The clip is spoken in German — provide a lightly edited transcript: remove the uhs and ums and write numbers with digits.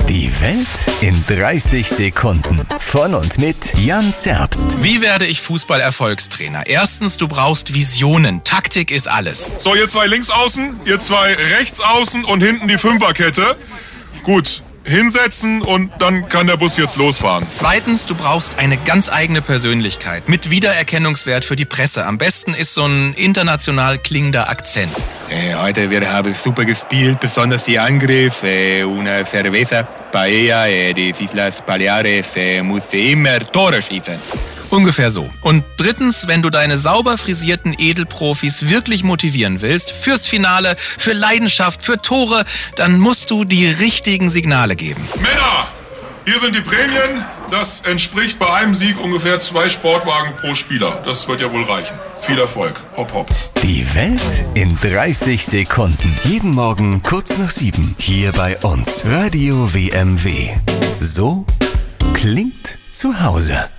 Die Welt in 30 Sekunden. Von und mit Jan Zerbst. Wie werde ich Fußball-Erfolgstrainer? Erstens, du brauchst Visionen. Taktik ist alles. So, ihr zwei links außen, ihr zwei rechts außen und hinten die Fünferkette. Gut, hinsetzen und dann kann der Bus jetzt losfahren. Zweitens, du brauchst eine ganz eigene Persönlichkeit mit Wiedererkennungswert für die Presse. Am besten ist so ein international klingender Akzent. Heute wir haben super gespielt, besonders die Angriff, una cerveza, paella, die Islas Baleares, muss immer Tore schießen. Ungefähr so. Und drittens, wenn du deine sauber frisierten Edelprofis wirklich motivieren willst, fürs Finale, für Leidenschaft, für Tore, dann musst du die richtigen Signale geben. Männer, hier sind die Prämien. Das entspricht bei einem Sieg ungefähr 2 Sportwagen pro Spieler. Das wird ja wohl reichen. Viel Erfolg. Hopp, hopp. Die Welt in 30 Sekunden. Jeden Morgen kurz nach 7. Hier bei uns. Radio WMW. So klingt zu Hause.